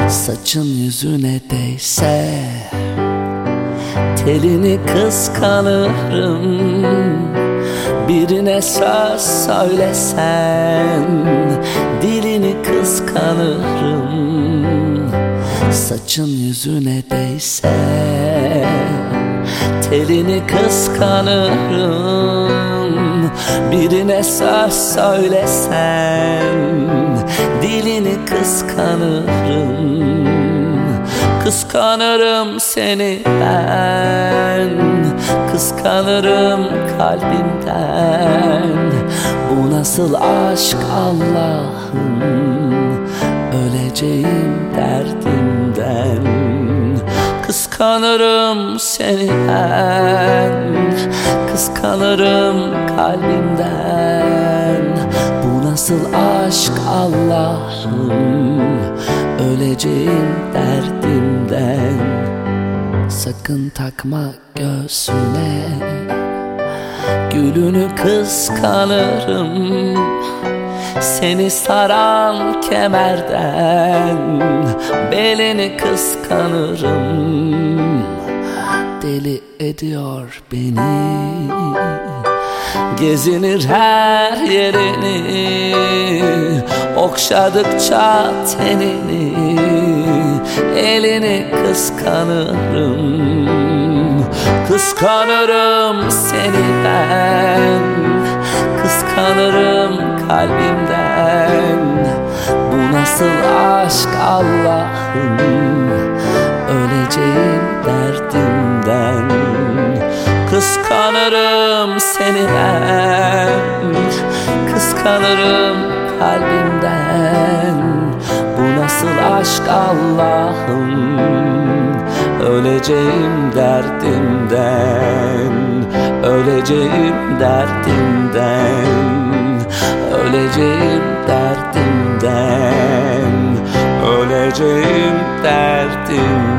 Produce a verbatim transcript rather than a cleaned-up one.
Saçın yüzüne değse telini kıskanırım. Birine söz söylesen dilini kıskanırım. Saçın yüzüne değse telini kıskanırım. Birine söz söylesen dilini kıskanırım. Kıskanırım seni ben, kıskanırım kalbimden. Bu nasıl aşk Allah'ım, öleceğim derdimden. Kıskanırım seni ben, kıskanırım kalbimden. Bu nasıl aşk Allah'ım, öleceğim derdimden. Sakın takma göğsüne, gülünü kıskanırım. Seni saran kemerden belini kıskanırım. Deli ediyor beni, gezinir her yerini. Okşadıkça tenini, elini kıskanırım. Kıskanırım seni ben, kıskanırım kalbimden. Bu nasıl aşk Allah'ım, öleceğim derdimden. Kıskanırım seni ben, kıskanırım kalbimden. Bu nasıl aşk Allah'ım, öleceğim derdimden. Öleceğim derdimden. Öleceğim derdimden. Öleceğim derdimden.